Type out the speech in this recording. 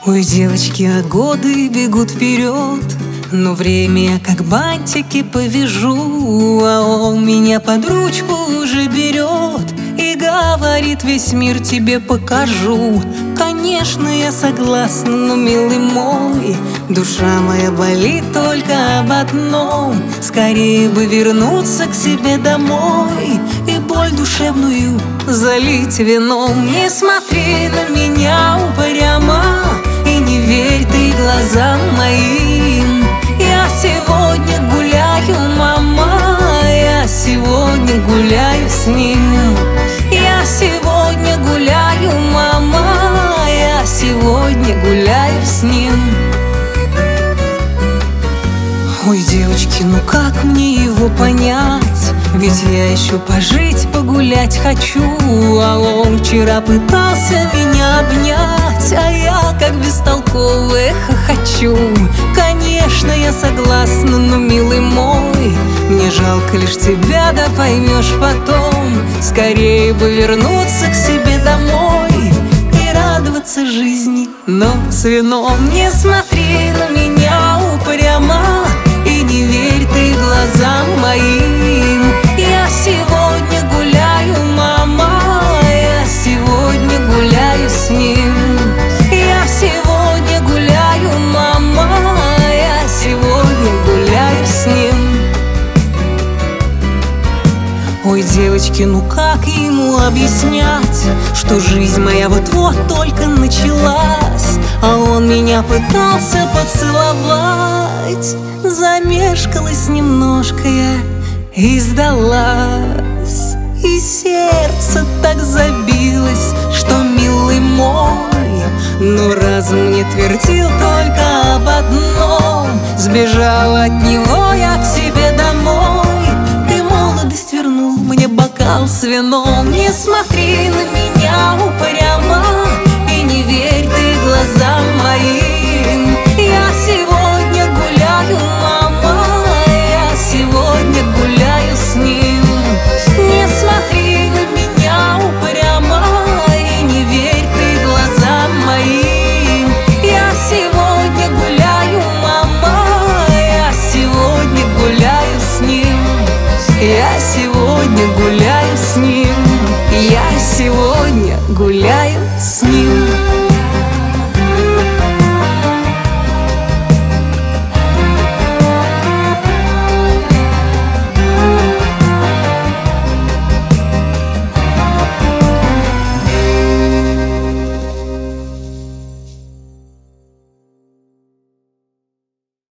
Ой, девочки, а годы бегут вперед, но время как бантики повяжу. А он меня под ручку уже берет и говорит: весь мир тебе покажу. Конечно, я согласна, но, милый мой, душа моя болит только об одном: скорее бы вернуться к себе домой и боль душевную залить вином. Не смотри на меня упрямо и не верь ты глазам моим. Я сегодня гуляю, мама, я сегодня гуляю с ним. Я сегодня гуляю, мама, я сегодня гуляю с ним. Ой, девочки, ну как мне его понять? Ведь я еще пожить, погулять хочу. А он вчера пытался меня обнять, а я как бестолковая хохочу. Конечно, я согласна, но, милый мой, мне жалко лишь тебя, да поймешь потом. Скорее бы вернуться к себе домой и радоваться жизни, но с вином. Не смотри на меня упрямо и не верь ты глазам моим. Я сегодня гуляю, мама, я сегодня гуляю с ним. Я сегодня гуляю, мама, я сегодня гуляю с ним. Ой, девочки, ну как ему объяснять, что жизнь моя вот-вот только началась, а он меня пытался поцеловать. Замешкалась немножко я и сдалась, и сердце так забилось, что, милый мой, но разум мне твердил только об одном: сбежал от него я к себе домой. Ты молодость вернул мне бокал с вином. Не смотри на меня упрямо и не верь ты глазам моим. Я сегодня гуляю, мама, я сегодня гуляю с ним. Не смотри на меня упрямо и не верь ты глазам моим. Я сегодня гуляю, мама, я сегодня гуляю с ним. Я сегодня гуляю с ним. Я сегодня гуляю